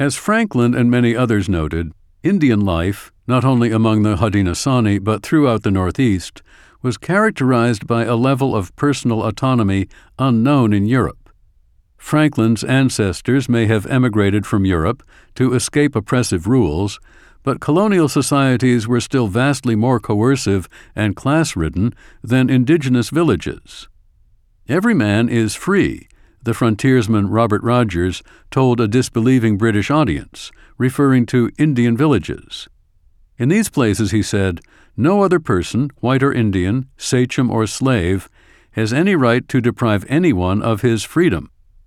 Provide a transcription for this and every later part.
As Franklin and many others noted, Indian life, not only among the Haudenosaunee but throughout the Northeast, was characterized by a level of personal autonomy unknown in Europe. Franklin's ancestors may have emigrated from Europe to escape oppressive rules, but colonial societies were still vastly more coercive and class-ridden than indigenous villages. "Every man is free," the frontiersman Robert Rogers told a disbelieving British audience, referring to Indian villages. In these places, he said, "no other person, white or Indian, sachem or slave, has any right to deprive anyone of his freedom."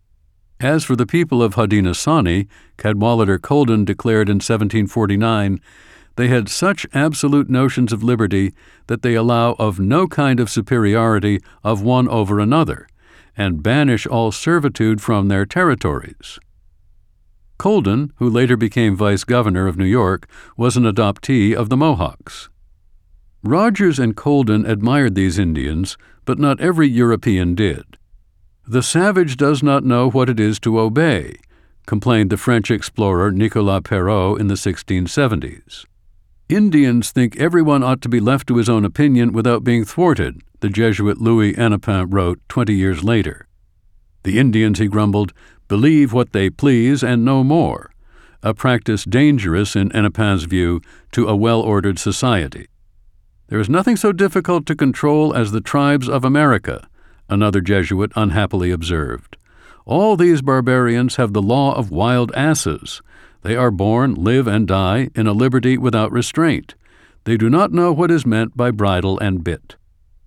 As for the people of Haudenosaunee, Cadwallader Colden declared in 1749, they had such absolute notions of liberty that they allow of no kind of superiority of one over another, and banish all servitude from their territories. Colden, who later became vice-governor of New York, was an adoptee of the Mohawks. Rogers and Colden admired these Indians, but not every European did. "The savage does not know what it is to obey," complained the French explorer Nicolas Perrot in the 1670s. "Indians think everyone ought to be left to his own opinion without being thwarted," the Jesuit Louis Hennepin wrote 20 years later. "The Indians," he grumbled, "believe what they please and no more," a practice dangerous, in Hennepin's view, to a well-ordered society. "There is nothing so difficult to control as the tribes of America," another Jesuit unhappily observed. "All these barbarians have the law of wild asses. They are born, live, and die in a liberty without restraint. They do not know what is meant by bridle and bit."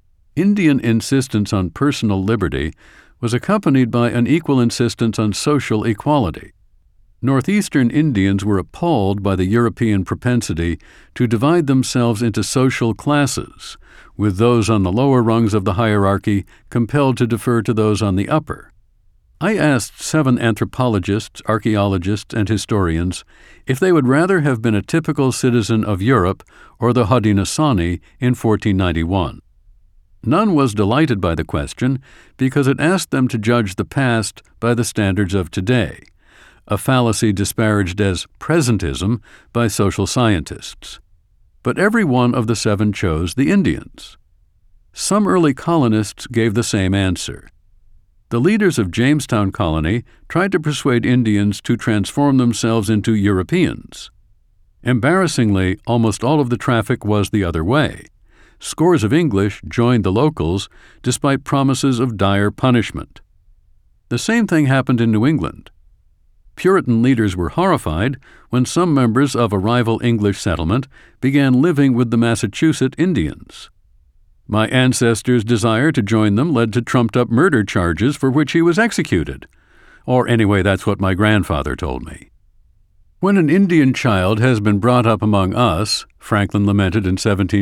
Indian insistence on personal liberty was accompanied by an equal insistence on social equality. Northeastern Indians were appalled by the European propensity to divide themselves into social classes, with those on the lower rungs of the hierarchy compelled to defer to those on the upper. I asked 7 anthropologists, archaeologists, and historians if they would rather have been a typical citizen of Europe or the Haudenosaunee in 1491. None was delighted by the question because it asked them to judge the past by the standards of today, a fallacy disparaged as presentism by social scientists. But every one of the 7 chose the Indians. Some early colonists gave the same answer. The leaders of Jamestown Colony tried to persuade Indians to transform themselves into Europeans. Embarrassingly, almost all of the traffic was the other way. Scores of English joined the locals despite promises of dire punishment. The same thing happened in New England. Puritan leaders were horrified when some members of a rival English settlement began living with the Massachusetts Indians. "My ancestor's desire to join them led to trumped-up murder charges for which he was executed. Or anyway, that's what my grandfather told me." "When an Indian child has been brought up among us," Franklin lamented in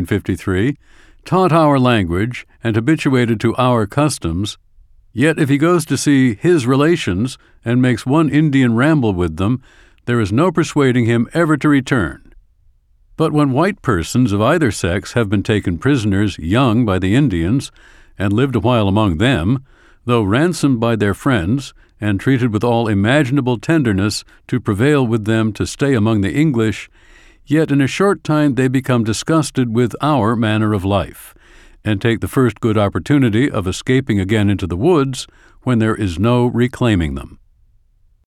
1753, "taught our language and habituated to our customs, yet if he goes to see his relations and makes one Indian ramble with them, there is no persuading him ever to return. But when white persons of either sex have been taken prisoners young by the Indians and lived a while among them, though ransomed by their friends and treated with all imaginable tenderness to prevail with them to stay among the English, yet in a short time they become disgusted with our manner of life, and take the first good opportunity of escaping again into the woods when there is no reclaiming them."